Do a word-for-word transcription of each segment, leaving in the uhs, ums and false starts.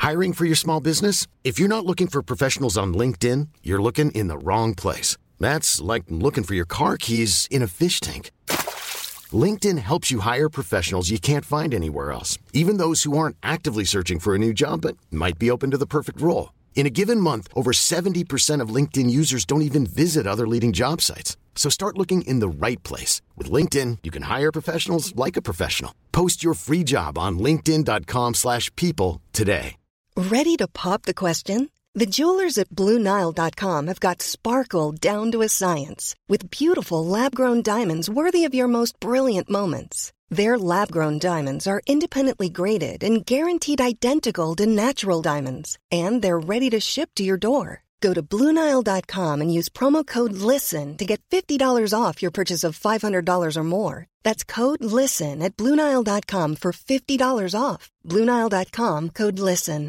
Hiring for your small business? If you're not looking for professionals on LinkedIn, you're looking in the wrong place. That's like looking for your car keys in a fish tank. LinkedIn helps you hire professionals you can't find anywhere else, even those who aren't actively searching for a new job but might be open to the perfect role. In a given month, over seventy percent of LinkedIn users don't even visit other leading job sites. So start looking in the right place. With LinkedIn, you can hire professionals like a professional. Post your free job on linkedin.com slash people today. Ready to pop the question? The jewelers at Blue Nile dot com have got sparkle down to a science with beautiful lab-grown diamonds worthy of your most brilliant moments. Their lab-grown diamonds are independently graded and guaranteed identical to natural diamonds, and they're ready to ship to your door. Go to Blue Nile dot com and use promo code LISTEN to get fifty dollars off your purchase of five hundred dollars or more. That's code LISTEN at Blue Nile dot com for fifty dollars off. Blue Nile dot com, code LISTEN.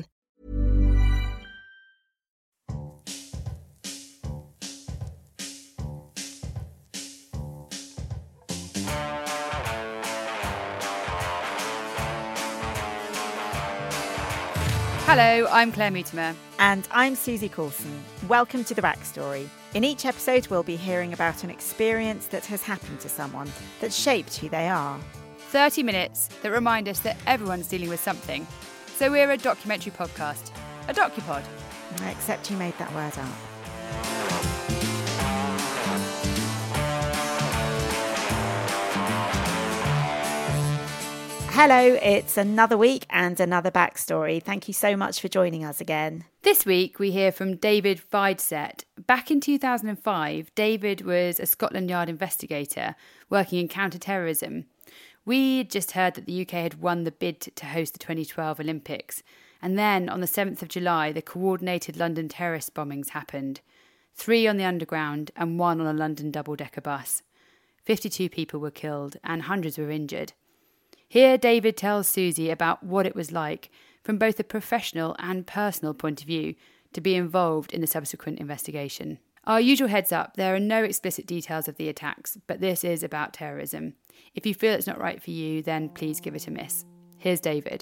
Hello, I'm Claire Mutimer. And I'm Susie Coulson. Welcome to The Backstory. In each episode, we'll be hearing about an experience that has happened to someone that shaped who they are. thirty minutes that remind us that everyone's dealing with something. So we're a documentary podcast, a docupod. Except you made that word up. Hello, it's another week and another backstory. Thank you so much for joining us again. This week we hear from David Feidsett. Back in two thousand five, David was a Scotland Yard investigator working in counter-terrorism. We'd just heard that the U K had won the bid to host the twenty twelve Olympics. And then on the seventh of July, the coordinated London terrorist bombings happened. Three on the Underground and one on a London double-decker bus. fifty-two people were killed and hundreds were injured. Here, David tells Susie about what it was like, from both a professional and personal point of view, to be involved in the subsequent investigation. Our usual heads up, there are no explicit details of the attacks, but this is about terrorism. If you feel it's not right for you, then please give it a miss. Here's David.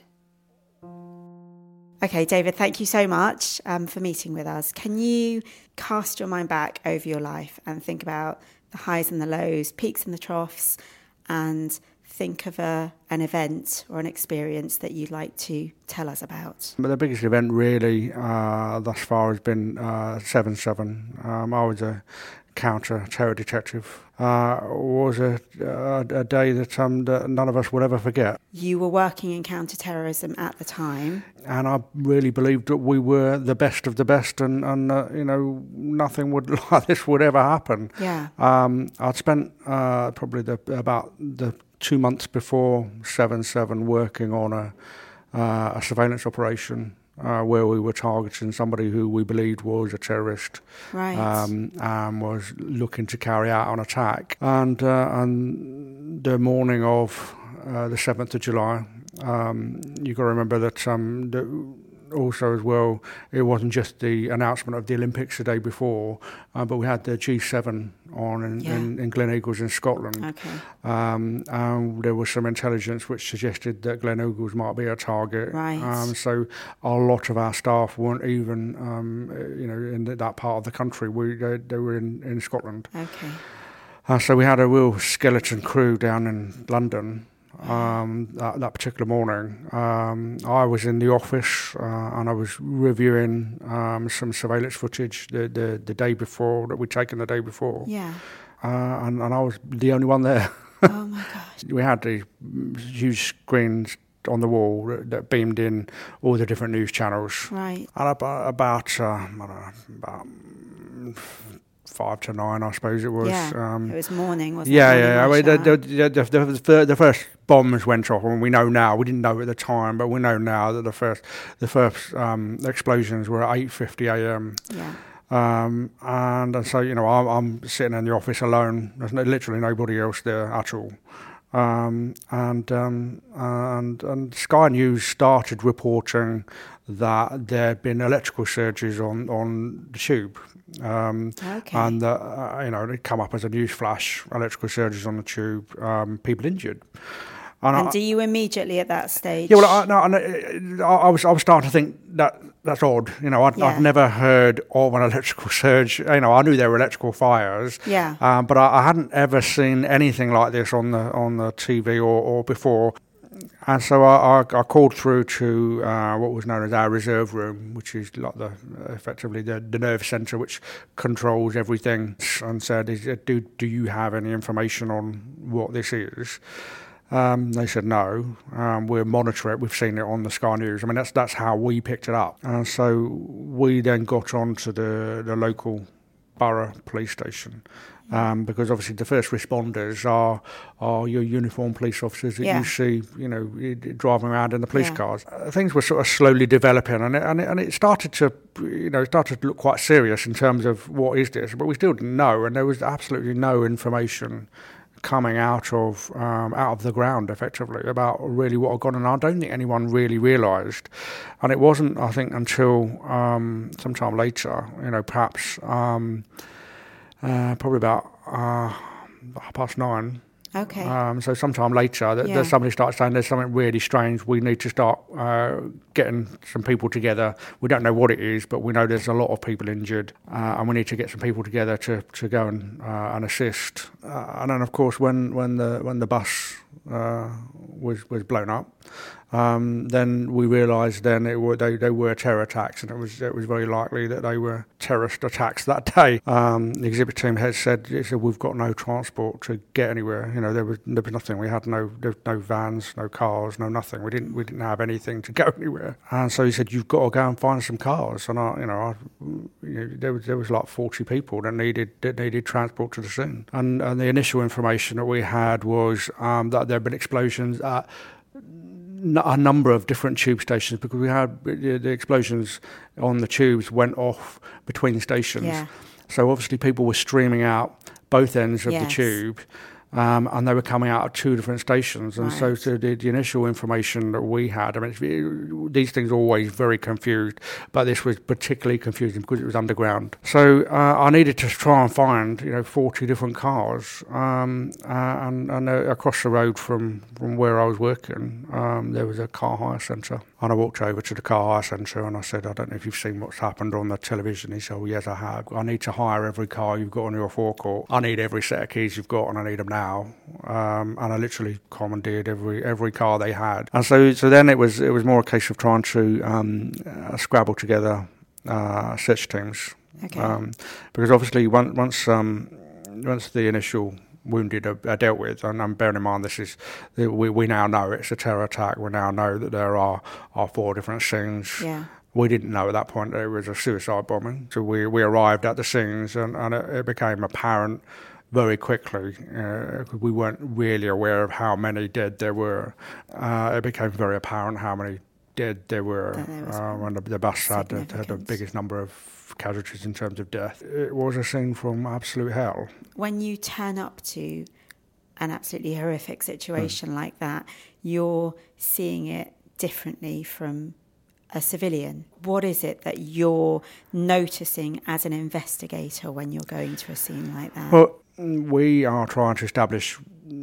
Okay, David, thank you so much um, for meeting with us. Can you cast your mind back over your life and think about the highs and the lows, peaks and the troughs, and think of a, an event or an experience that you'd like to tell us about? But the biggest event really uh, thus far has been uh, seven seven. Um, I was a counter-terror detective. Uh, it was a, a, a day that, um, that none of us will ever forget. You were working in counter-terrorism at the time. And I really believed that we were the best of the best, and, and uh, you know, nothing would like this would ever happen. Yeah. Um, I'd spent uh, probably the, about the two months before seven seven working on a, uh, a surveillance operation uh, where we were targeting somebody who we believed was a terrorist, right. um, and was looking to carry out an attack. And, uh, and the morning of uh, the seventh of July, um, you've got to remember that um, the, also as well, it wasn't just the announcement of the Olympics the day before, uh, but we had the G seven on in, yeah. in, in Glen Eagles in Scotland. Okay. Um, and there was some intelligence which suggested that Glen Eagles might be a target. Right. Um, so a lot of our staff weren't even, um, you know, in that part of the country. We they, they were in, in Scotland. Okay. Uh, so we had a real skeleton crew down in London. Um, that, that particular morning, um, I was in the office uh, and I was reviewing um, some surveillance footage the, the, the day before that we'd taken the day before. Yeah. Uh, and, and I was the only one there. Oh my gosh. We had the huge screens on the wall that, that beamed in all the different news channels. Right. And about, about, uh, I don't know, about five to nine, I suppose it was. Yeah, um, it was morning, wasn't yeah, it? Yeah, yeah. Morning I mean, rush the, the, the, the, the, the first bombs went off, and we know now. We didn't know at the time, but we know now that the first the first um, explosions were at eight fifty a.m. Yeah. Um, and, and so, you know, I'm, I'm sitting in the office alone. There's no, literally nobody else there at all. Um, and, um, and and Sky News started reporting that there had been electrical surges on, on the tube. Um, okay. And, uh, uh, you know, it come up as a news flash, electrical surges on the tube, um, people injured. And, and I, do you immediately at that stage? Yeah, well, I, no, I, I was I was starting to think that that's odd. You know, I'd, Yeah. I'd never heard of an electrical surge. You know, I knew there were electrical fires. Yeah. Um, but I, I hadn't ever seen anything like this on the on the T V or, or before. And so I, I, I called through to uh, what was known as our reserve room, which is like the effectively the, the nerve centre which controls everything, and said, is, do, do you have any information on what this is? Um, they said no. Um, we'll monitor it. We've seen it on the Sky News. I mean, that's that's how we picked it up. And so we then got on to the, the local borough police station. Um, because obviously the first responders are are your uniformed police officers that Yeah. you see, you know, driving around in the police Yeah. cars. Uh, things were sort of slowly developing, and it, and it, and it started to, you know, it started to look quite serious in terms of what is this, but we still didn't know, and there was absolutely no information coming out of um, out of the ground effectively about really what had gone on. I don't think anyone really realised, and it wasn't, I think, until um, sometime later, you know, perhaps. Um, Uh, probably about uh, half past nine. Okay. Um, so sometime later, that, Yeah. that somebody starts saying there's something really strange. We need to start uh, getting some people together. We don't know what it is, but we know there's a lot of people injured, uh, and we need to get some people together to, to go and uh, and assist. Uh, and then, of course, when, when the when the bus uh, was was blown up, um, then we realised then it were they, they were terror attacks, and it was it was very likely that they were terrorist attacks that day. Um, the exhibit team had said, it said we've got no transport to get anywhere. You know, there was there was nothing. We had no there was no vans, no cars, no nothing. We didn't we didn't have anything to go anywhere. And so he said, you've got to go and find some cars. And I, you know, I, you know there was there was like forty people that needed that needed transport to the scene. And and the initial information that we had was um, that there had been explosions at a number of different tube stations, because we had the explosions on the tubes went off between stations. Yeah. So obviously people were streaming out both ends of Yes. the tube, um, and they were coming out of two different stations. And so, Right. so the, the initial information that we had, I mean, it's, these things are always very confused, but this was particularly confusing because it was underground. So uh, I needed to try and find, you know, forty different cars, um, uh, and, and uh, across the road from, from where I was working, um, there was a car hire centre. And I walked over to the car hire centre and I said, I don't know if you've seen what's happened on the television. He said, oh, yes, I have. I need to hire every car you've got on your forecourt. I need every set of keys you've got, and I need them now. Um, and I literally commandeered every every car they had. And so so then it was it was more a case of trying to um, uh, scrabble together uh, search teams. Okay. Um, because obviously once once um, once the initial wounded are, are dealt with, and, and bearing in mind this is we we now know it's a terror attack. We now know that there are are four different scenes. Yeah. We didn't know at that point that it was a suicide bombing. So we, we arrived at the scenes, and, and it, it became apparent very quickly. Uh, we weren't really aware of how many dead there were. Uh, it became very apparent how many dead there were There was uh, when the, the bus had the, had the significant. biggest number of casualties in terms of death. It was a scene from absolute hell. When you turn up to an absolutely horrific situation Mm. like that, you're seeing it differently from a civilian. What is it that you're noticing as an investigator when you're going to a scene like that? Well, we are trying to establish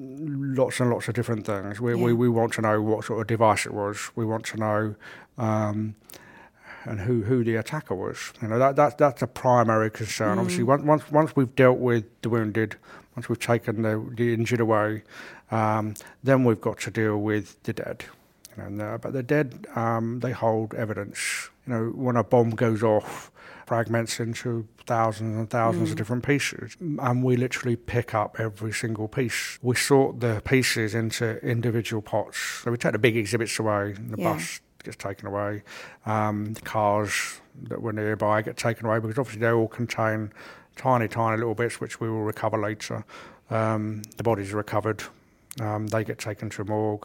lots and lots of different things. We, Yeah. we, we want to know what sort of device it was. We want to know um, and who, who the attacker was. You know, that, that that's a primary concern. Mm. Obviously, once, once once we've dealt with the wounded, once we've taken the, the injured away, um, then we've got to deal with the dead. You know, and, uh, but the dead, um, they hold evidence. You know, when a bomb goes off, fragments into thousands and thousands Mm. of different pieces, and we literally pick up every single piece. We sort the pieces into individual pots. So we take the big exhibits away, the Yeah. bus gets taken away, um, the cars that were nearby get taken away, because obviously they all contain tiny, tiny little bits which we will recover later. Um, the bodies are recovered, um, they get taken to a morgue,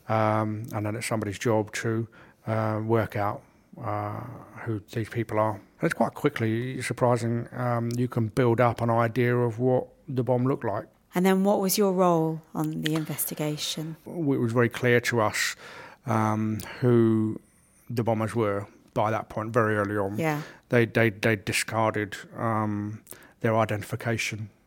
um, and then it's somebody's job to uh, work out uh, who these people are. And it's quite quickly surprising. Um, you can build up an idea of what the bomb looked like. And then what was your role on the investigation? It was very clear to us um, who the bombers were by that point, very early on. Yeah. They they they discarded um, their identification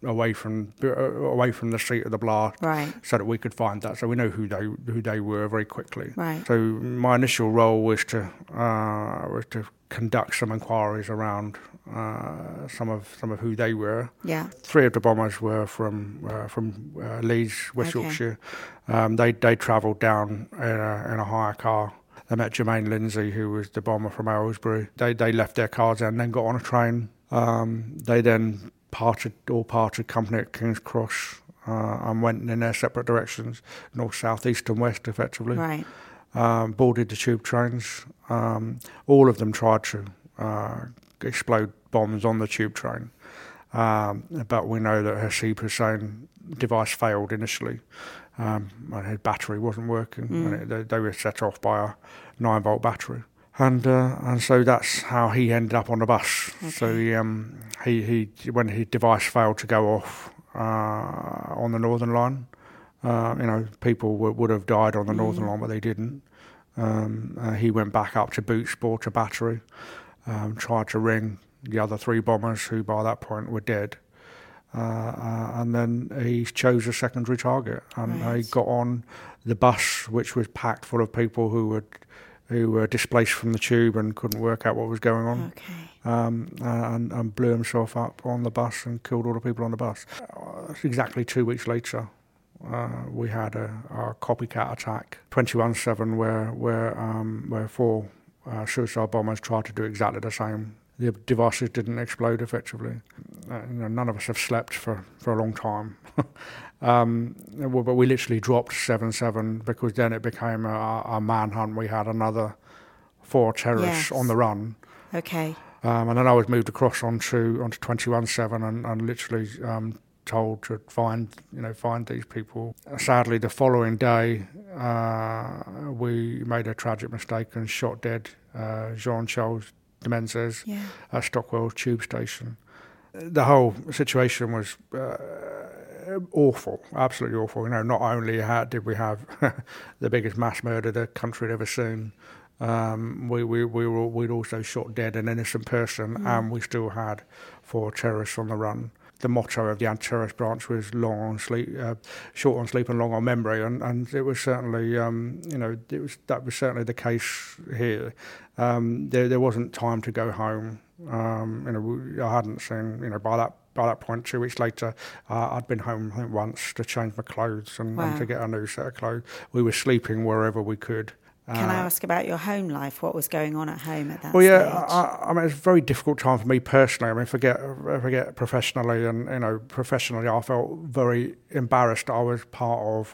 away from uh, away from the seat of the blast, right. so that we could find that. So we know who they who they were very quickly. Right. So my initial role was to uh, was to conduct some inquiries around uh, some of some of who they were. Yeah. Three of the bombers were from uh, from uh, Leeds, West Okay. Yorkshire. Um, they they travelled down in a, in a hire car. They met Jermaine Lindsay, who was the bomber from Aylesbury. They they left their cars and then got on a train. Um, they then parted, all parted company at King's Cross uh, and went in their separate directions, north, south, east and west, effectively. Right. Um, boarded the tube trains. Um, all of them tried to uh, explode bombs on the tube train. Um, but we know that Hasib Hussein device failed initially. Um, and his battery wasn't working, Mm. and it, they, they were set off by a nine volt battery, and uh, and so that's how he ended up on the bus. Okay. So he, um, he he when his device failed to go off uh, on the Northern Line, uh, you know, people w- would have died on the Mm. Northern Line, but they didn't. Um, uh, he went back up to Boots, bought a battery, um, tried to ring the other three bombers, who by that point were dead. Uh, uh, and then he chose a secondary target, and Right. he got on the bus, which was packed full of people who were who were displaced from the tube and couldn't work out what was going on, Okay. um, and, and blew himself up on the bus and killed all the people on the bus. Uh, exactly two weeks later, uh, we had a, a copycat attack, twenty-one seven, where where um, where four uh, suicide bombers tried to do exactly the same. The devices didn't explode effectively. Uh, you know, none of us have slept for, for a long time. um, well, but we literally dropped seven seven because then it became a, a manhunt. We had another four terrorists Yes. on the run. Okay. Um, and then I was moved across onto onto twenty-one seven and, and literally um, told to find you know find these people. Sadly, the following day uh, we made a tragic mistake and shot dead uh, Jean-Charles de Menezes Yeah. at Stockwell Tube Station. The whole situation was uh, awful, absolutely awful. You know, not only had, did we have the biggest mass murder the country had ever seen, um, we we we were, we'd also shot dead an innocent person, Mm. and we still had four terrorists on the run. The motto of the anti-terrorist branch was long on sleep, uh, short on sleep and long on memory, and, and it was certainly, um, you know, it was that was certainly the case here. Um, there there wasn't time to go home. Um, you know, we, I hadn't seen, you know, by that by that point, two weeks later, uh, I'd been home I think once to change my clothes and, Wow. and to get a new set of clothes. We were sleeping wherever we could. Can I Uh, ask about your home life? What was going on at home at that Well, yeah, stage? I, I mean, it's a very difficult time for me personally. I mean, forget, forget professionally, and you know, professionally, I felt very embarrassed. I was part of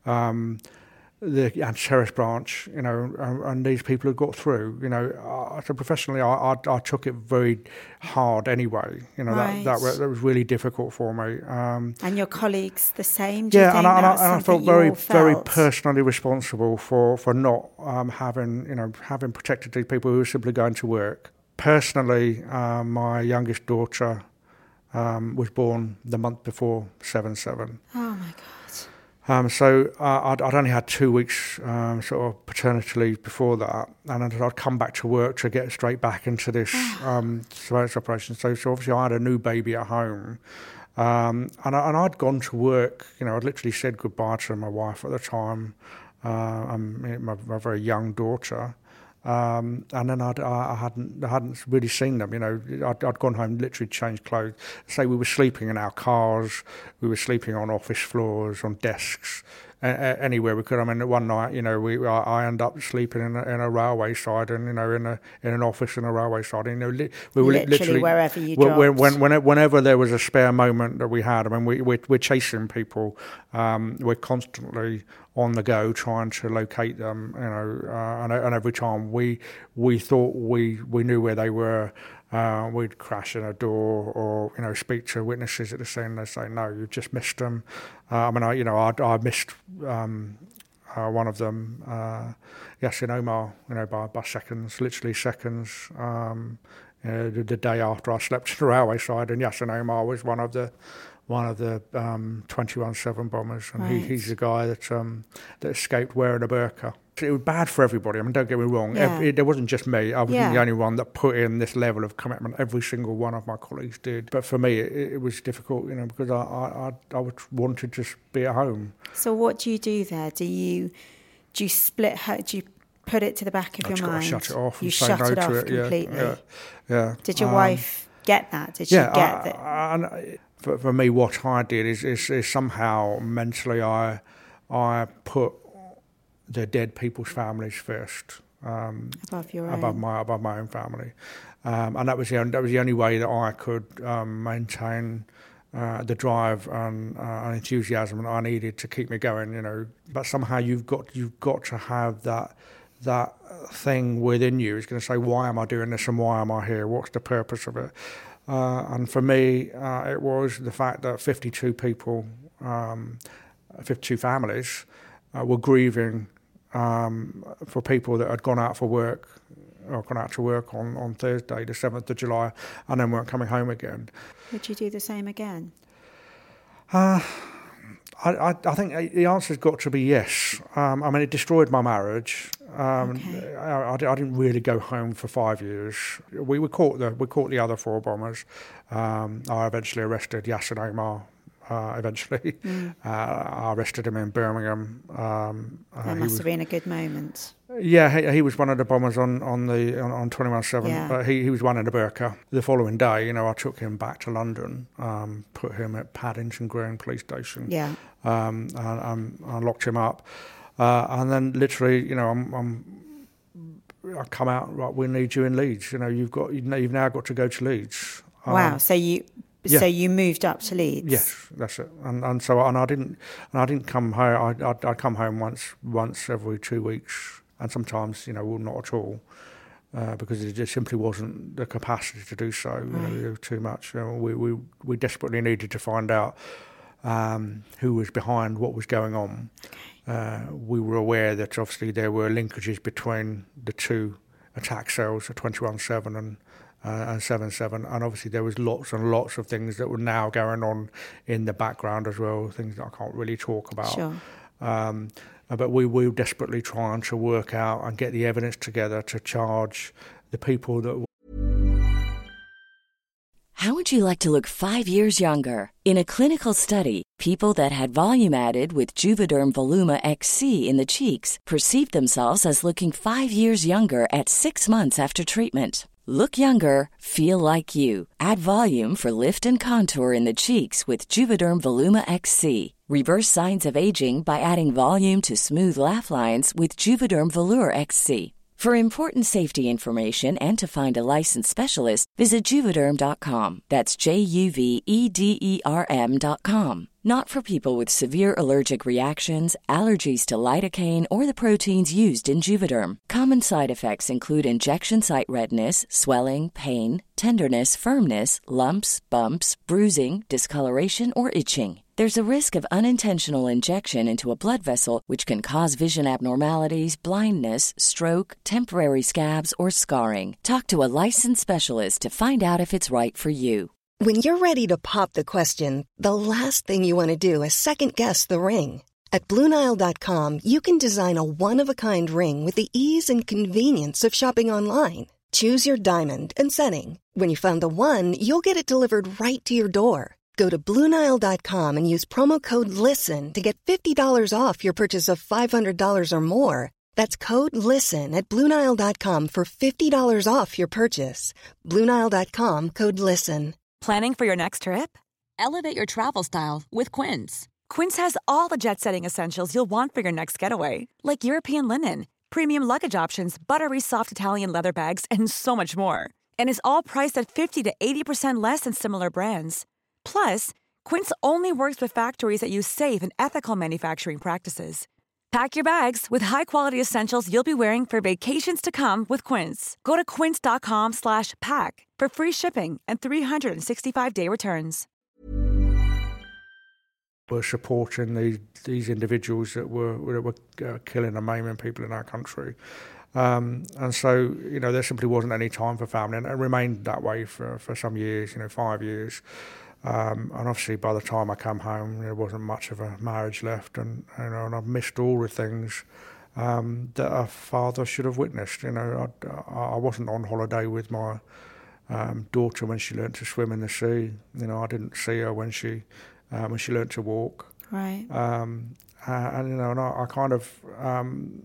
um, the anti-terrorist branch, you know, and, and these people had got through. You know, uh, so professionally, I, I, I took it very hard anyway. You know, Right. that that was, that was really difficult for me. Um, And your colleagues the same? Do you yeah, think and I, and I, that's and I something felt you very, all very felt? personally responsible for for not um, having, you know, having protected these people who were simply going to work. Personally, uh, my youngest daughter um, was born the month before seven seven. Oh my God. Um, so uh, I'd, I'd only had two weeks um, sort of paternity leave before that, and I'd, I'd come back to work to get straight back into this um, surveillance operation. So, so obviously I had a new baby at home, um, and, I, and I'd gone to work. You know, I'd literally said goodbye to my wife at the time, uh, and my, my very young daughter. Um, and then I'd, I hadn't, I hadn't really seen them. You know, I'd, I'd gone home, literally changed clothes. Say we were sleeping in our cars, we were sleeping on office floors, on desks, a, a, anywhere we could. I mean, one night, you know, we I, I ended up sleeping in a, in a railway side, and you know, in a in an office in a railway side. And, you know, li- we were li- Literally literally wherever you when, when, dropped. when, whenever there was a spare moment that we had. I mean, we we're, we're chasing people. Um, we're constantly on the go, trying to locate them, you know, uh, and, and every time we we thought we, we knew where they were, uh, we'd crash in a door or, you know, speak to witnesses at the scene. They say, no, you've just missed them. Uh, I mean, I, you know, I, I missed um, uh, one of them, uh, Yasin Omar, you know, by, by seconds, literally seconds. Um, you know, the, the day after I slept on the railway side, and Yasin Omar was one of the one of the um, twenty-one seven bombers, and Right. he, he's the guy that um, that escaped wearing a burqa. It was bad for everybody. I mean, don't get me wrong. Yeah. Every, there wasn't just me. I wasn't Yeah. the only one that put in this level of commitment. Every single one of my colleagues did. But for me, it, it was difficult, you know, because I, I, I, I wanted to just be at home. So what do you do there? Do you do you split her? Do you put it to the back of I your just got to mind? shut it off. You and say shut no it to off it. Yeah, completely. Yeah, yeah. Did your Um, wife get that? Did she yeah, get I, that? I, I, for, for me, what I did is, is, is somehow mentally I I put the dead people's families first. Um, Above your own. above my above my own family, um, and that was the only, that was the only way that I could um, maintain uh, the drive and, uh, and enthusiasm that I needed to keep me going. You know, but somehow you've got you've got to have that that thing within you is going to say, why am I doing this and why am I here? What's the purpose of it? Uh, and for me, uh, it was the fact that fifty-two people, um, fifty-two families, uh, were grieving. Um, for people that had gone out for work or gone out to work on, on Thursday, the seventh of July, and then weren't coming home again. Would you do the same again? Uh, I, I, I think the answer's got to be yes. Um, I mean, it destroyed my marriage. Um, Okay. I, I, I didn't really go home for five years. We, we caught the we caught the other four bombers. Um, I eventually arrested Yassin Omar. Uh, eventually, Mm. uh, I arrested him in Birmingham. Um, uh, That he must was, have been a good moment. Yeah, he, he was one of the bombers on on the on, on twenty-one seven. Yeah. But he, he was one in the burqa. The following day, you know, I took him back to London, um, put him at Paddington Green Police Station, Yeah. um, and, and I locked him up, uh, and then literally, you know, I'm, I'm I come out, right, we need you in Leeds. You know, you've got you've now got to go to Leeds. Um, Wow. So you yeah. so you moved up to Leeds. Yes, that's it. And and so and I didn't and I didn't come home. I I'd, I'd come home once once every two weeks, and sometimes, you know, well, not at all, uh, because it just simply wasn't the capacity to do so. You know, there was too much. You know, we we we desperately needed to find out um, who was behind what was going on. Uh, we were aware that obviously there were linkages between the two attack cells, the twenty-one seven and uh, and seven seven, and obviously there was lots and lots of things that were now going on in the background as well, things that I can't really talk about. Sure. Um, but we, we were desperately trying to work out and get the evidence together to charge the people that. How would you like to look five years younger? In a clinical study, people that had volume added with Juvederm Voluma X C in the cheeks perceived themselves as looking five years younger at six months after treatment. Look younger, feel like you. Add volume for lift and contour in the cheeks with Juvederm Voluma X C. Reverse signs of aging by adding volume to smooth laugh lines with Juvederm Volure X C. For important safety information and to find a licensed specialist, visit Juvederm dot com. That's J U V E D E R M dot com. Not for people with severe allergic reactions, allergies to lidocaine, or the proteins used in Juvederm. Common side effects include injection site redness, swelling, pain, tenderness, firmness, lumps, bumps, bruising, discoloration, or itching. There's a risk of unintentional injection into a blood vessel, which can cause vision abnormalities, blindness, stroke, temporary scabs, or scarring. Talk to a licensed specialist to find out if it's right for you. When you're ready to pop the question, the last thing you want to do is second-guess the ring. At Blue Nile dot com, you can design a one-of-a-kind ring with the ease and convenience of shopping online. Choose your diamond and setting. When you find the one, you'll get it delivered right to your door. Go to Blue Nile dot com and use promo code LISTEN to get fifty dollars off your purchase of five hundred dollars or more. That's code LISTEN at Blue Nile dot com for fifty dollars off your purchase. Blue Nile dot com, code LISTEN. Planning for your next trip? Elevate your travel style with Quince. Quince has all the jet-setting essentials you'll want for your next getaway, like European linen, premium luggage options, buttery soft Italian leather bags, and so much more. And is all priced at fifty to eighty percent less than similar brands. Plus, Quince only works with factories that use safe and ethical manufacturing practices. Pack your bags with high-quality essentials you'll be wearing for vacations to come with Quince. Go to quince dot com slash pack for free shipping and three hundred sixty-five day returns. Were supporting these these individuals that were that were uh, killing and maiming people in our country, um, and so, you know, there simply wasn't any time for family, and it remained that way for, for some years, you know, five years. Um, and obviously, by the time I come home, there wasn't much of a marriage left, and you know, and I've missed all the things um, that a father should have witnessed. You know, I, I wasn't on holiday with my um, daughter when she learnt to swim in the sea. You know, I didn't see her when she uh, when she learnt to walk. Right. Um, uh, and you know, and I, I kind of um,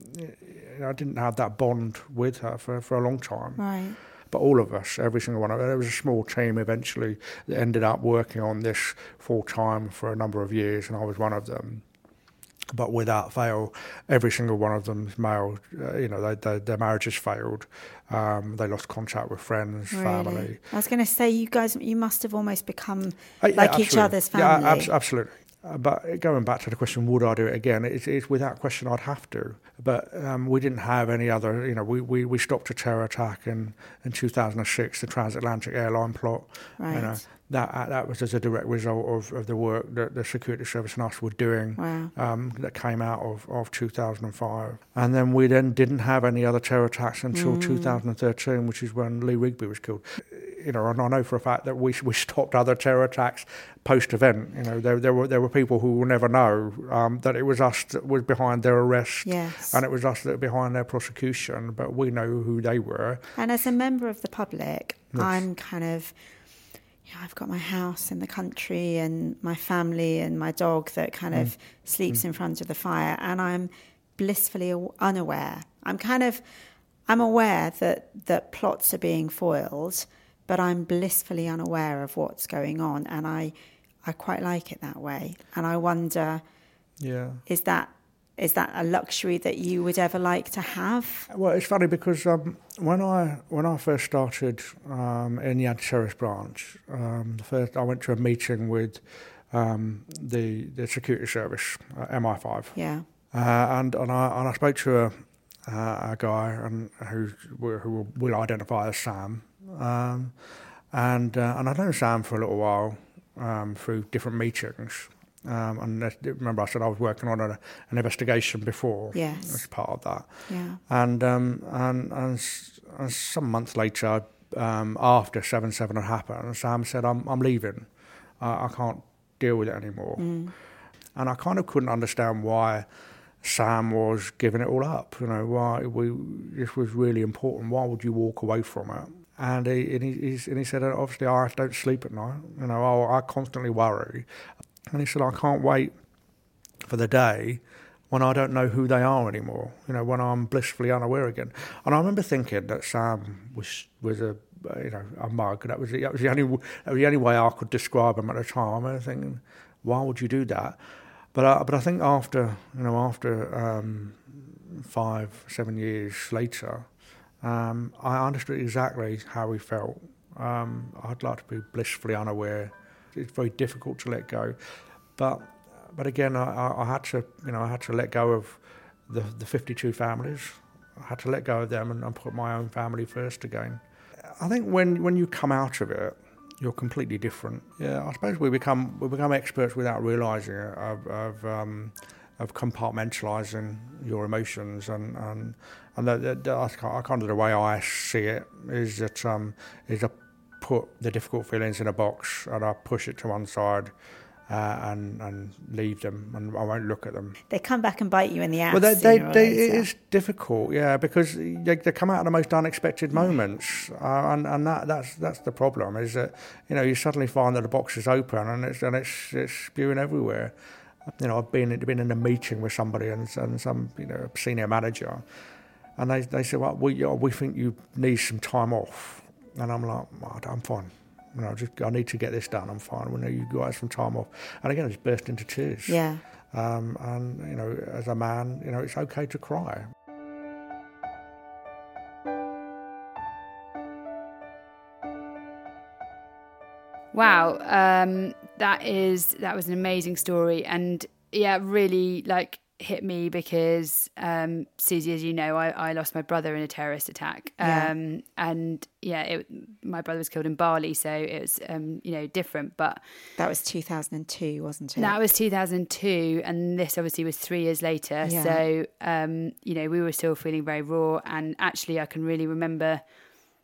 I didn't have that bond with her for, for a long time. Right. But all of us, every single one of us, there was a small team eventually that ended up working on this full time for a number of years, and I was one of them. But without fail, every single one of them's male, uh, you know, they, they, their marriages failed. Um, they lost contact with friends, Really? family. I was going to say, you guys, you must have almost become Uh, yeah, like each absolutely. other's family. Yeah, abs- absolutely. Uh, but going back to the question, would I do it again? It's, it's without question I'd have to. But um, we didn't have any other, you know, we, we, we stopped a terror attack in, in two thousand six, the transatlantic airline plot. Right. You know, that uh, that was as a direct result of, of the work that the security service and us were doing. Wow. Um, that came out of, of two thousand five. And then we then didn't have any other terror attacks until mm. two thousand thirteen, which is when Lee Rigby was killed. You know, and I know for a fact that we we stopped other terror attacks post-event. You know, there there were there were people who will never know um, that it was us that was behind their arrest, yes. and it was us that were behind their prosecution. But we know who they were. And as a member of the public, Yes. I'm kind of, you know, I've got my house in the country and my family and my dog that kind mm. of sleeps mm. in front of the fire, and I'm blissfully unaware. I'm kind of, I'm aware that that plots are being foiled, but I'm blissfully unaware of what's going on, and I, I quite like it that way. And I wonder, yeah, is that is that a luxury that you would ever like to have? Well, it's funny because um, when I when I first started um, in the anti-terrorist branch, um, the first I went to a meeting with um, the the security service, uh, M I five. Yeah, uh, and and I and I spoke to a, uh, a guy and who who we'll identify as Sam. Um, and uh, and I'd known Sam for a little while um, through different meetings. Um, and remember, I said I was working on a, an investigation before. Yes, as part of that. Yeah. And um, and, and and some months later, um, after seven seven had happened, Sam said, "I'm I'm leaving. Uh, I can't deal with it anymore." Mm. And I kind of couldn't understand why Sam was giving it all up. You know, why we this was really important. Why would you walk away from it? And he, and, he, and he said, obviously, I don't sleep at night. You know, I, I constantly worry. And he said, I can't wait for the day when I don't know who they are anymore, you know, when I'm blissfully unaware again. And I remember thinking that Sam was was a, you know, a mug. That was, the, that was, the, only, that was the only way I could describe him at the time. I remember thinking, why would you do that? But I, but I think after, you know, after um, five, seven years later, Um, I understood exactly how he felt. Um, I'd like to be blissfully unaware. It's very difficult to let go, but but again, I, I had to, you know, I had to let go of the the fifty-two families. I had to let go of them and, and put my own family first again. I think when when you come out of it, you're completely different. Yeah, I suppose we become we become experts without realising it of. of um, of compartmentalising your emotions, and and and that, that, that's kind of the way I see it. Is that um, is I put the difficult feelings in a box and I push it to one side, uh, and and leave them, and I won't look at them. They come back and bite you in the ass. Well, they, they, sooner or they, later. it is difficult, yeah, because they, they come out at the most unexpected moments, uh, and and that that's that's the problem. Is that, you know, you suddenly find that the box is open and it's and it's it's spewing everywhere. You know, I've been been in a meeting with somebody and, and some, you know, senior manager, and they they said, well, we we think you need some time off, and I'm like, oh, I'm fine. You know, just I need to get this done. I'm fine. We know you guys some time off, and again, I just burst into tears. Yeah. Um, and you know, as a man, you know, it's okay to cry. Wow, um, that is that was an amazing story, and yeah, really like hit me because um, Susie, as you know, I, I lost my brother in a terrorist attack, yeah. um, and yeah, it, my brother was killed in Bali, so it was um, you know different. But that was two thousand two, wasn't it? That was two thousand two, and this obviously was three years later. Yeah. So um, you know, we were still feeling very raw, and actually, I can really remember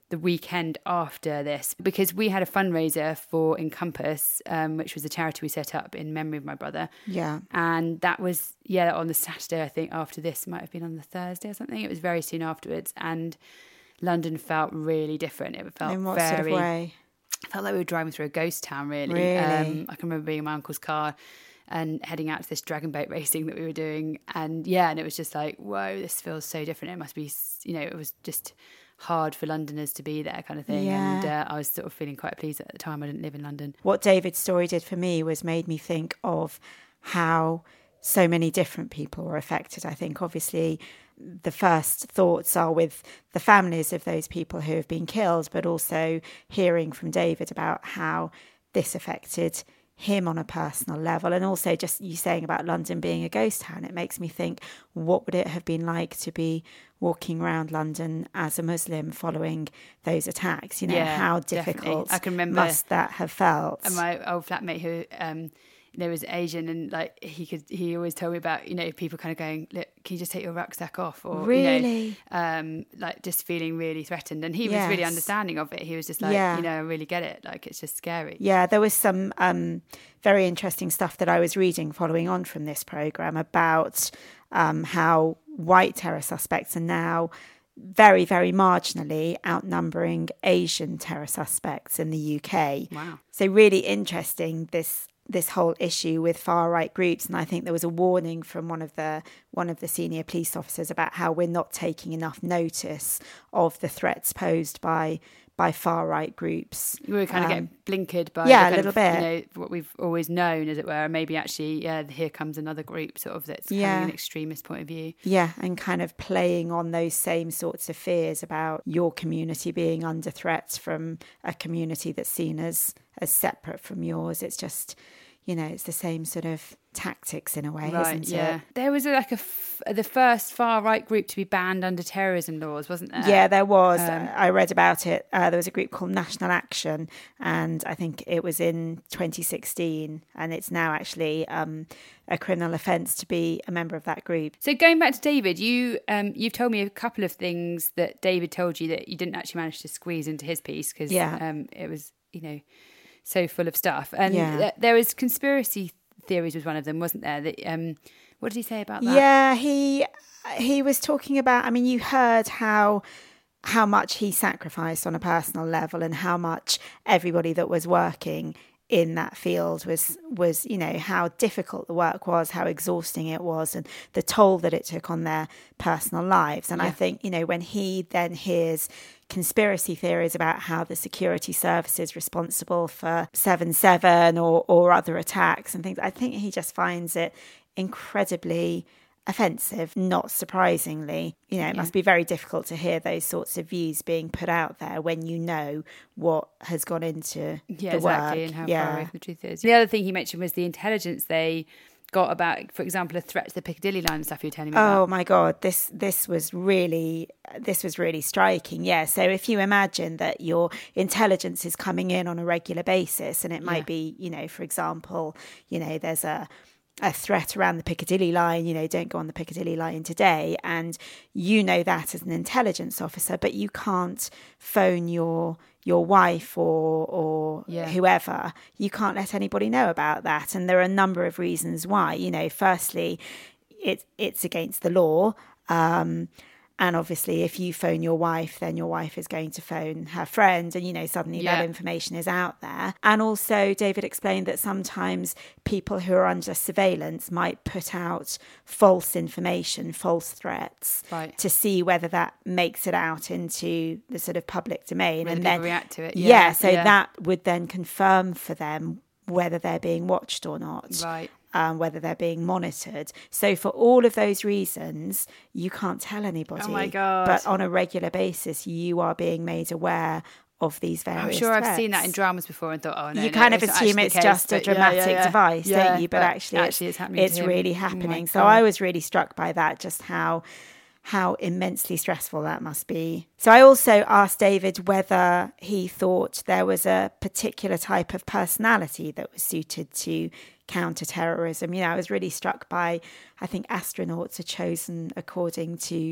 the weekend after this, because we had a fundraiser for Encompass, um, which was a charity we set up in memory of my brother. Yeah. And that was, yeah, on the Saturday, I think, after this, might have been on the Thursday or something. It was very soon afterwards. And London felt really different. It felt In what very... sort of way? I felt like we were driving through a ghost town, really. Really? Um, I can remember being in my uncle's car and heading out to this dragon boat racing that we were doing. And yeah, and it was just like, whoa, this feels so different. It must be, you know, it was just hard for Londoners to be there kind of thing. Yeah. And uh, I was sort of feeling quite pleased at the time. I didn't live in London. What David's story did for me was made me think of how so many different people were affected. I think obviously the first thoughts are with the families of those people who have been killed, but also hearing from David about how this affected him on a personal level. And also just you saying about London being a ghost town, it makes me think, what would it have been like to be walking around London as a Muslim following those attacks? You know, Yeah, how definitely. difficult I can remember- must that have felt? And my old flatmate who, um, you know, was Asian, and like he could, he always told me about, you know, people kind of going, look, can you just take your rucksack off? Or, Really? you know, um, like just feeling really threatened. And he was Yes. really understanding of it. He was just like, Yeah. you know, I really get it. Like, it's just scary. Yeah, there was some um, very interesting stuff that I was reading following on from this programme about um, how white terror suspects are now very, very marginally outnumbering Asian terror suspects in the U K. Wow. So really interesting, this this whole issue with far right groups. And I think there was a warning from one of the one of the senior police officers about how we're not taking enough notice of the threats posed by by far right groups. We were kind of Um, getting blinkered by yeah, the a kind little of, bit. you know, what we've always known, as it were. And maybe actually, yeah, here comes another group sort of that's Yeah. having an extremist point of view. Yeah, and kind of playing on those same sorts of fears about your community being under threat from a community that's seen as as separate from yours. It's just, you know, it's the same sort of tactics in a way, Right, isn't yeah. it? There was a, like a f- the first far right group to be banned under terrorism laws, wasn't there? Yeah, there was. Um, I read about it. Uh, there was a group called National Action, and I think it was in twenty sixteen, and it's now actually um, a criminal offence to be a member of that group. So going back to David, you um, you've told me a couple of things that David told you that you didn't actually manage to squeeze into his piece because Yeah. um, it was, you know, so full of stuff. And Yeah. th- there was conspiracy theories was one of them, wasn't there? That um, what did he say about that? Yeah, he he was talking about. I mean, you heard how how much he sacrificed on a personal level, and how much everybody that was working in that field was was you know how difficult the work was, how exhausting it was, and the toll that it took on their personal lives. And I Yeah. think, you know, when he then hears conspiracy theories about how the security service is responsible for seven seven or or other attacks and things, I think he just finds it incredibly offensive. Not surprisingly, you know, it Yeah. must be very difficult to hear those sorts of views being put out there when you know what has gone into Yeah, the exactly, work. and how yeah. far away from the truth is. The other thing he mentioned was the intelligence they got about, for example, a threat to the Piccadilly line and stuff you were telling me Oh about. my God, this this was really this was really striking. Yeah. So if you imagine that your intelligence is coming in on a regular basis, and it might Yeah. be, you know, for example, you know, there's a a threat around the Piccadilly line, you know, don't go on the Piccadilly line today. And you know that as an intelligence officer, but you can't phone your your wife or or Yeah. whoever. You can't let anybody know about that. And there are a number of reasons why. You know, firstly, it, it's against the law. Um, and obviously, if you phone your wife, then your wife is going to phone her friend, and, you know, suddenly Yeah. that information is out there. And also, David explained that sometimes people who are under surveillance might put out false information, false threats, Right. to see whether that makes it out into the sort of public domain. Whether and people then react to it, Yeah, yeah, so yeah. that would then confirm for them whether they're being watched or not. Right. Um, whether they're being monitored. So for all of those reasons, you can't tell anybody. Oh my God. But on a regular basis, you are being made aware of these various I'm sure I've seen that in threats. dramas before and thought, oh no, You no, kind of it's not assume actually it's the case, just a but yeah, dramatic yeah, yeah. device, Yeah, don't you? But, actually, actually it's, it's happening it's to him. really Oh my happening. so God. I was really struck by that, just how how immensely stressful that must be. So I also asked David whether he thought there was a particular type of personality that was suited to counter-terrorism. You know, I was really struck by, I think astronauts are chosen according to,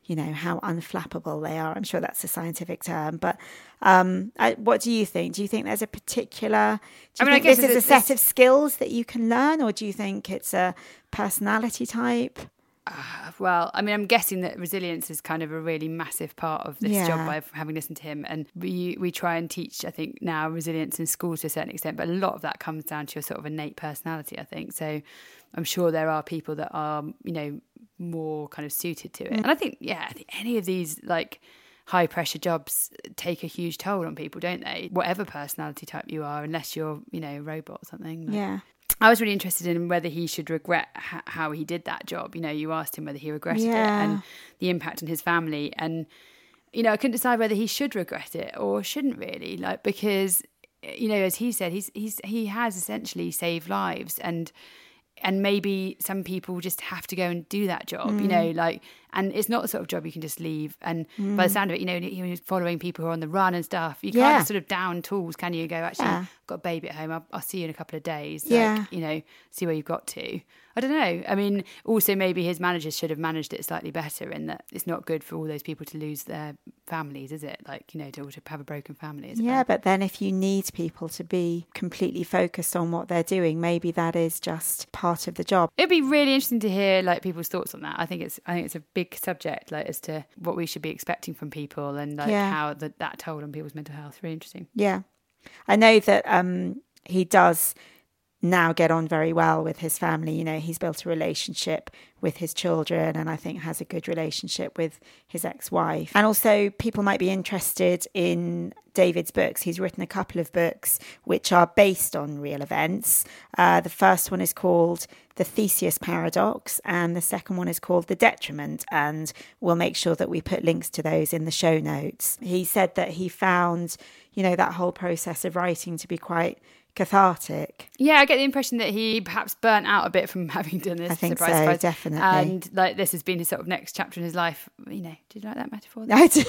you know, how unflappable they are. I'm sure that's a scientific term, but um, I, what do you think? Do you think there's a particular, do you I mean, think I guess this is a it's- set of skills that you can learn, or do you think it's a personality type? Uh, well, I mean, I'm guessing that resilience is kind of a really massive part of this Yeah. job by having listened to him. And we we try and teach, I think, now resilience in schools to a certain extent, but a lot of that comes down to your sort of innate personality, I think. So I'm sure there are people that are, you know, more kind of suited to it. And I think, yeah, I think any of these like high pressure jobs take a huge toll on people, don't they? Whatever personality type you are, unless you're, you know, a robot or something. Like, Yeah. I was really interested in whether he should regret h- how he did that job. You know, you asked him whether he regretted Yeah. it and the impact on his family. And, you know, I couldn't decide whether he should regret it or shouldn't really, like, because, you know, as he said, he's he's he has essentially saved lives, and and maybe some people just have to go and do that job, Mm. you know, like, and it's not the sort of job you can just leave. And Mm. by the sound of it, you know, he was following people who are on the run and stuff. You Yeah. can't sort of down tools, can you? Go, actually, Yeah. I've got a baby at home. I'll, I'll see you in a couple of days. Yeah. Like, you know, see where you've got to. I don't know. I mean, also maybe his managers should have managed it slightly better, in that it's not good for all those people to lose their families, is it? Like, you know, to, to have a broken family. Is it Yeah, bad? but then if you need people to be completely focused on what they're doing, maybe that is just part of the job. It'd be really interesting to hear like people's thoughts on that. I think it's I think it's a big subject, like as to what we should be expecting from people and like Yeah. how the, that toll on people's mental health. Really interesting. Yeah. I know that um, he does now get on very well with his family. You know, he's built a relationship with his children, and I think has a good relationship with his ex-wife. And also people might be interested in David's books. He's written a couple of books which are based on real events. Uh, the first one is called The Theseus Paradox, and the second one is called The Detriment, and we'll make sure that we put links to those in the show notes. He said that he found, you know, that whole process of writing to be quite cathartic. Yeah, I get the impression that he perhaps burnt out a bit from having done this. I think surprise, so, surprise. definitely. And like this has been his sort of next chapter in his life. You know, did you like that metaphor? I do.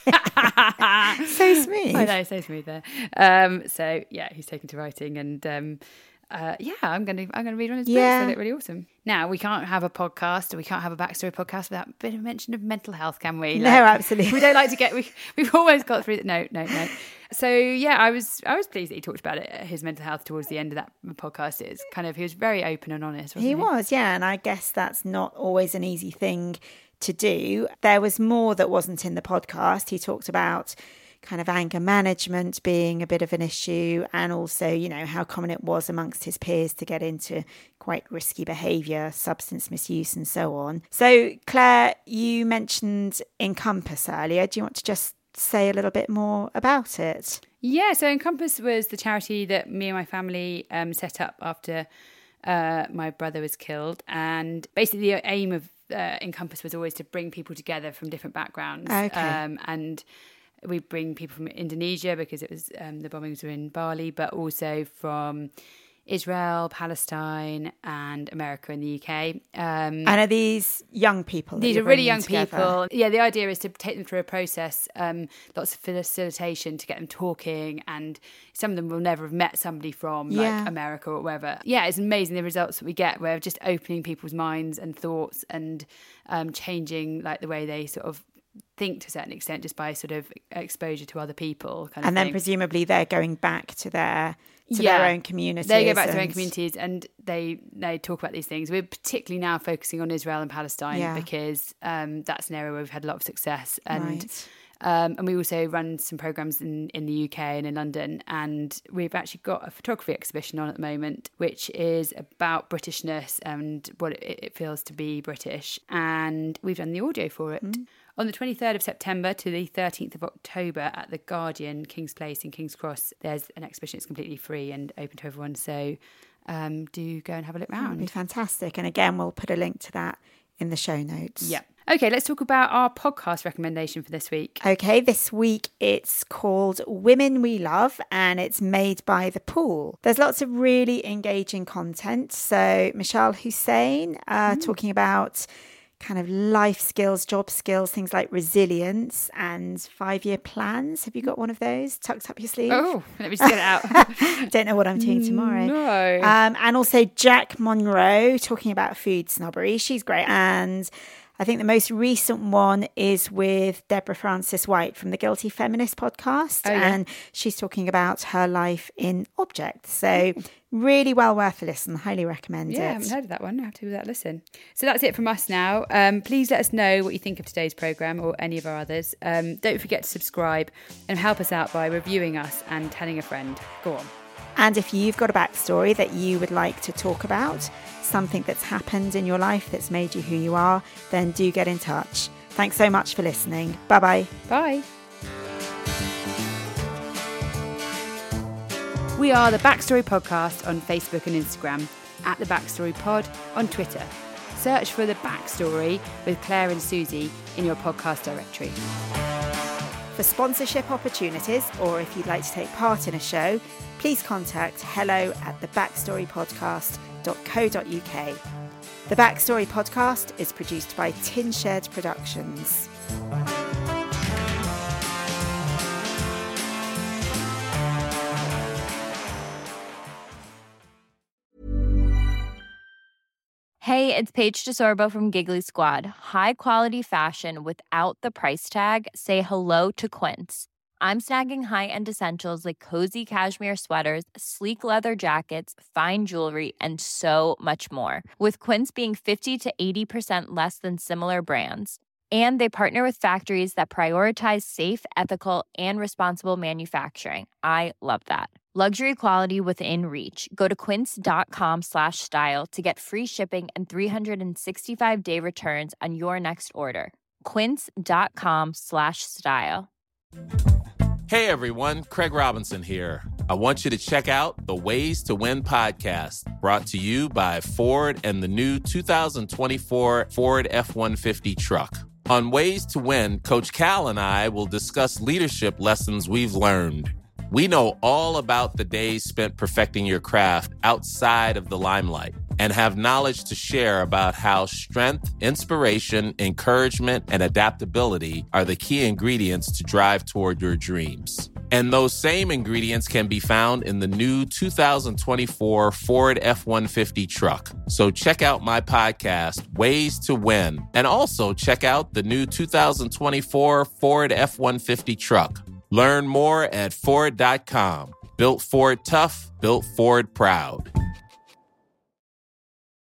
So smooth. I know, so smooth there. Um, so yeah, he's taken to writing, and um, uh, yeah, I'm going to I'm going to read one of his Yeah. books. They look really awesome. Now we can't have a podcast, or we can't have a backstory podcast without a bit of mention of mental health, can we? No, absolutely. We don't like to get. We we've always got through. No, no, no. So yeah, I was I was pleased that he talked about it, his mental health towards the end of that podcast. It's kind of he was very open and honest. Wasn't he, He was, yeah. And I guess that's not always an easy thing to do. There was more that wasn't in the podcast. He talked about kind of anger management being a bit of an issue, and also, you know, how common it was amongst his peers to get into quite risky behaviour, substance misuse and so on. So Claire, you mentioned Encompass earlier. Do you want to just say a little bit more about it? Yeah, so Encompass was the charity that me and my family um, set up after uh, my brother was killed. And basically the aim of uh, Encompass was always to bring people together from different backgrounds. Okay. Um, and we bring people from Indonesia because it was um, the bombings were in Bali, but also from Israel, Palestine, and America and the U K. Um, And are these young people? that These you're are really bringing young together? people. Yeah, the idea is to take them through a process, um, lots of facilitation to get them talking, and some of them will never have met somebody from like Yeah. America or wherever. Yeah, it's amazing the results that we get. We're just opening people's minds and thoughts, and um, changing like the way they sort of think to a certain extent, just by sort of exposure to other people. Kind of And then thing. presumably they're going back to their to Yeah. their own communities. They go back to their own and- communities, and they they talk about these things. We're particularly now focusing on Israel and Palestine Yeah. because um, that's an area where we've had a lot of success. And Right. um, and we also run some programs in, in the U K and in London. And we've actually got a photography exhibition on at the moment, which is about Britishness and what it, it feels to be British. And we've done the audio for it. Mm. On the twenty-third of September to the thirteenth of October at the Guardian, King's Place in King's Cross, there's an exhibition. It's completely free and open to everyone. So um, do go and have a look That would be round. fantastic. And again, we'll put a link to that in the show notes. Yeah. Okay, let's talk about our podcast recommendation for this week. Okay, this week it's called Women We Love, and it's made by The Pool. There's lots of really engaging content. So Michelle Hussein uh, talking about kind of life skills, job skills, things like resilience and five-year plans. Have you got one of those tucked up your sleeve? Oh, let me just get it out. Don't know what I'm doing tomorrow. No. Um, and also Jack Monroe talking about food snobbery. She's great. And I think the most recent one is with Deborah Francis White from the Guilty Feminist podcast. Oh, yeah. And she's talking about her life in objects. So really well worth a listen. Highly recommend yeah, it. I haven't heard of that one. I have to give that a listen. So that's it from us now. Um, please let us know what you think of today's programme or any of our others. Um, don't forget to subscribe and help us out by reviewing us and telling a friend. Go on. And if you've got a backstory that you would like to talk about, something that's happened in your life that's made you who you are, then do get in touch. Thanks so much for listening. Bye-bye. Bye. We are the Backstory Podcast on Facebook and Instagram, at the Backstory Pod on Twitter. Search for The Backstory with Claire and Susie in your podcast directory. For sponsorship opportunities, or if you'd like to take part in a show, please contact hello at the backstory podcast dot co dot uk. The Backstory Podcast is produced by Tin Shed Productions. Hey, it's Paige DeSorbo from Giggly Squad. High quality fashion without the price tag. Say hello to Quince. I'm snagging high-end essentials like cozy cashmere sweaters, sleek leather jackets, fine jewelry, and so much more. With Quince being fifty to eighty percent less than similar brands. And they partner with factories that prioritize safe, ethical, and responsible manufacturing. I love that. Luxury quality within reach. Go to quince.com slash style to get free shipping and three sixty-five day returns on your next order. Quince.com slash style. Hey everyone, Craig Robinson here. I want you to check out the Ways to Win podcast, brought to you by Ford and the new two thousand twenty-four Ford F one fifty truck. On Ways to Win, Coach Cal and I will discuss leadership lessons we've learned. We know all about the days spent perfecting your craft outside of the limelight and have knowledge to share about how strength, inspiration, encouragement, and adaptability are the key ingredients to drive toward your dreams. And those same ingredients can be found in the new two thousand twenty-four Ford F one fifty truck. So check out my podcast, Ways to Win, and also check out the new two thousand twenty-four Ford F one fifty truck. Learn more at Ford dot com. Built Ford tough, built Ford proud.